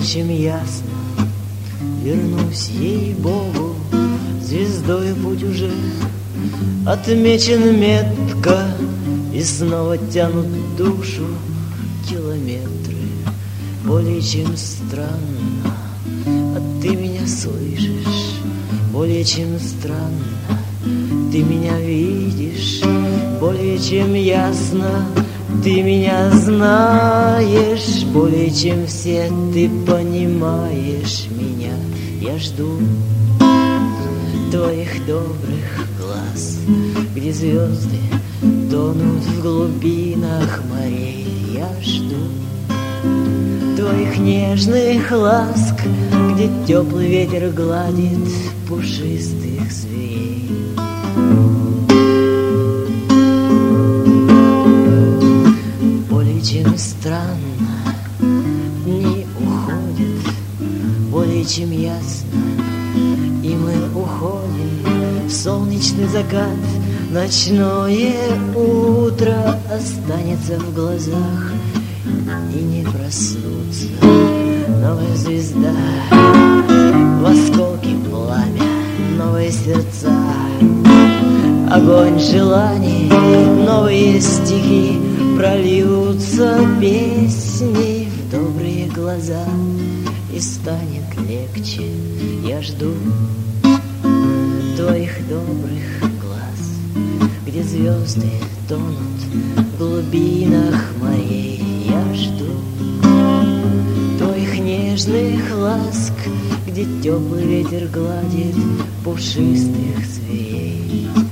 чем ясно. Вернусь, ей-богу, звездой путь уже отмечен метко, и снова тянут душу километры. Более чем странно, а ты меня слышишь. Более чем странно, ты меня видишь. Более чем ясно, ты меня знаешь. Более чем все ты понимаешь меня. Я жду твоих добрых глаз, где звезды тонут в глубинах морей. Я жду твоих нежных ласк, где теплый ветер гладит пушистых зверей. Более чем странно, дни уходят, более чем ясно, и мы уходим в солнечный закат. Ночное утро останется в глазах и не проснуться. Новая звезда, в осколке пламя, новые сердца, огонь желаний, новые стихи прольются песни в добрые глаза, и станет легче. Я жду твоих добрых глаз, где звезды тонут в глубинах морей. Я жду твоих нежных ласк, где теплый ветер гладит пушистых зверей.